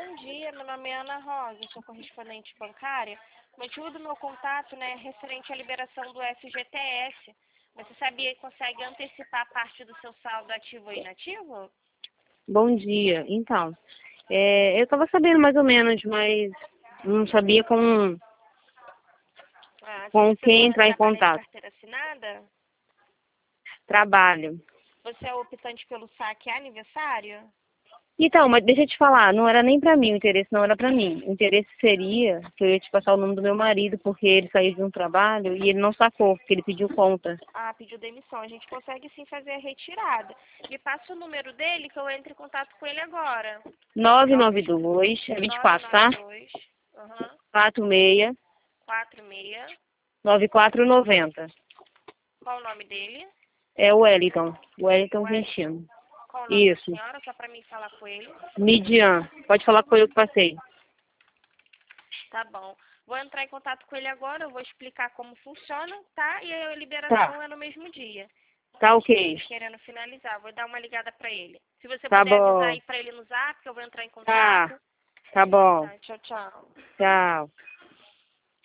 bom dia. Meu nome é Ana Rosa, sou correspondente bancária. O motivo do meu contato, né, é referente à liberação do FGTS. Você sabia que consegue antecipar parte do seu saldo ativo ou inativo? Bom dia. Então, eu estava sabendo mais ou menos, mas não sabia com Se com você quem for entrar em trabalhar em contato. carteira assinada, Trabalho. você é optante pelo saque aniversário? Então, mas deixa eu te falar, não era nem para mim, o interesse não era para mim. O interesse seria que eu ia te passar o nome do meu marido, porque ele saiu de um trabalho e ele não sacou, porque ele pediu conta. Pediu demissão. A gente consegue sim fazer a retirada. Me passa o número dele que eu entre em contato com ele agora. 992, é 24, tá? 992, 46 46. 9490. Qual o nome dele? É o Wellington. Wellington Wellington. Quintino. Qual o nome da Isso. senhora? Só para mim falar com ele. Midian. Pode falar com eu que passei. Tá bom. Vou entrar em contato com ele agora, eu vou explicar como funciona, tá? E a liberação Tá. é no mesmo dia. Tá ok. Querendo finalizar, vou dar uma ligada para ele. Se você Tá puder avisar bom. aí para ele no zap, que eu vou entrar em Tá. contato. Tá bom. Tá, tchau, tchau. Tchau.